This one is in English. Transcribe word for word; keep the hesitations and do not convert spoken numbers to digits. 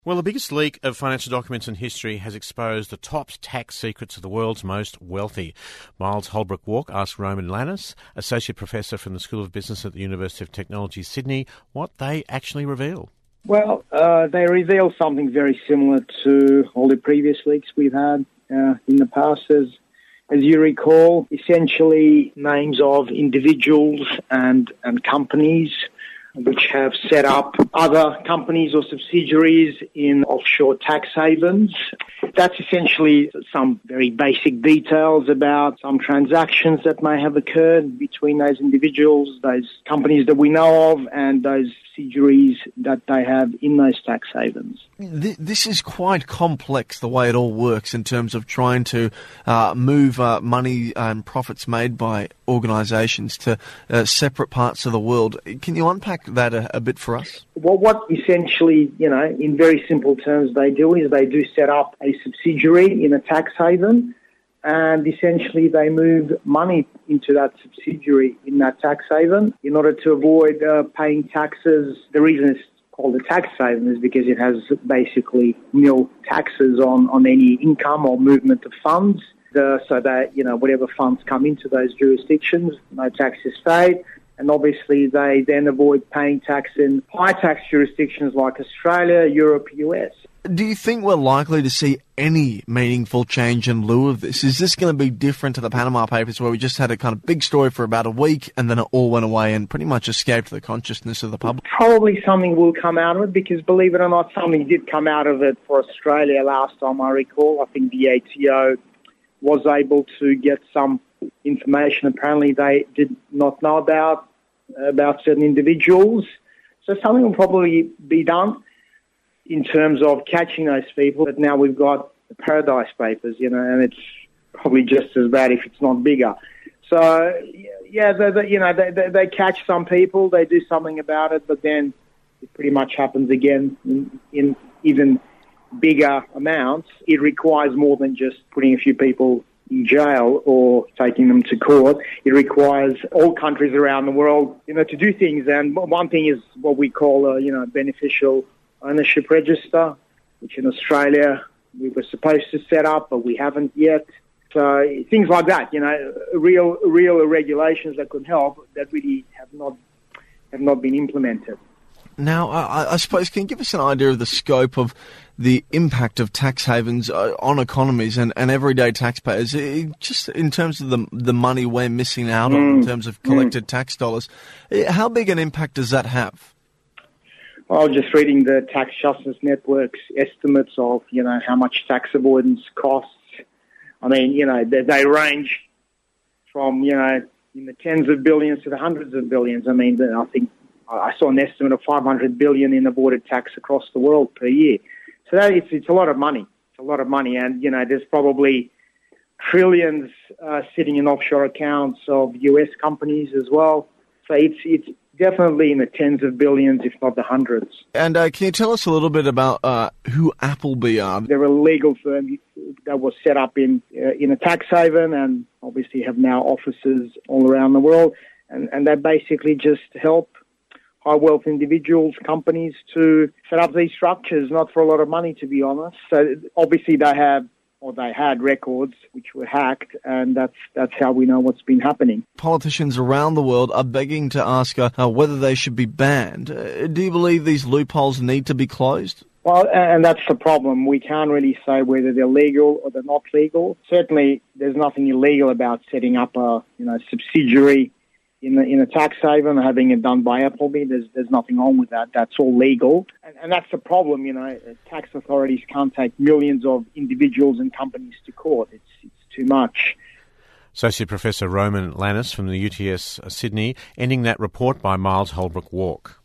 Well, the biggest leak of financial documents in history has exposed the top tax secrets of the world's most wealthy. Miles Holbrook-Walk asked Roman Lannis, Associate Professor from the School of Business at the University of Technology, Sydney, what they actually reveal. Well, uh, they reveal something very similar to all the previous leaks we've had uh, in the past. As, as you recall, essentially names of individuals and, and companies which have set up other companies or subsidiaries in offshore tax havens. That's essentially some very basic details about some transactions that may have occurred between those individuals, those companies that we know of, and those subsidiaries that they have in those tax havens. This is quite complex, the way it all works in terms of trying to uh, move uh, money and profits made by organisations to uh, separate parts of the world. Can you unpack that a, a bit for us? Well, what essentially, you know, in very simple terms they do is they do set up a subsidiary in a tax haven, and essentially they move money into that subsidiary in that tax haven in order to avoid uh, paying taxes. The reason it's called a tax haven is because it has basically nil taxes on, on any income or movement of funds. Uh, so that, you know, whatever funds come into those jurisdictions, no tax is paid. And obviously they then avoid paying tax in high tax jurisdictions like Australia, Europe, U S. Do you think we're likely to see any meaningful change in lieu of this? Is this going to be different to the Panama Papers, where we just had a kind of big story for about a week and then it all went away and pretty much escaped the consciousness of the public? Probably something will come out of it, because believe it or not, something did come out of it for Australia last time I recall. I think the A T O was able to get some information apparently they did not know about, about certain individuals. So something will probably be done in terms of catching those people. But now we've got the Paradise Papers, you know, and it's probably just as bad if it's not bigger. So, yeah, they, they, you know, they, they, they catch some people, they do something about it, but then it pretty much happens again in, in even bigger amounts. It requires more than just putting a few people in jail or taking them to court. It requires all countries around the world, you know, to do things. And one thing is what we call a, you know, beneficial ownership register, which in Australia we were supposed to set up, but we haven't yet. So things like that, you know, real real regulations that could help that really have not have not been implemented. Now, I, I suppose, can you give us an idea of the scope of the impact of tax havens on economies and, and everyday taxpayers, it, just in terms of the the money we're missing out mm. on in terms of collected mm. tax dollars? How big an impact does that have? Well, just reading the Tax Justice Network's estimates of, you know, how much tax avoidance costs. I mean, you know, they, they range from, you know, in the tens of billions to the hundreds of billions. I mean, I think I saw an estimate of five hundred billion in avoided tax across the world per year. So that it's, it's a lot of money. It's a lot of money. And, you know, there's probably trillions uh, sitting in offshore accounts of U S companies as well. So it's it's definitely in the tens of billions, if not the hundreds. And uh, can you tell us a little bit about uh, who Appleby are? They're a legal firm that was set up in uh, in a tax haven and obviously have now offices all around the world. And, and they basically just help high-wealth individuals, companies to set up these structures, not for a lot of money, to be honest. So obviously they have, or they had records which were hacked, and that's that's how we know what's been happening. Politicians around the world are begging to ask uh, uh, whether they should be banned. Uh, do you believe these loopholes need to be closed? Well, and that's the problem. We can't really say whether they're legal or they're not legal. Certainly, there's nothing illegal about setting up a, you know, subsidiary in a, in a tax haven, having it done by Appleby. There's there's nothing wrong with that. That's all legal. And, and that's the problem, you know. Tax authorities can't take millions of individuals and companies to court. It's, it's too much. Associate Professor Roman Lannis from the U T S Sydney, ending that report by Miles Holbrook-Walk.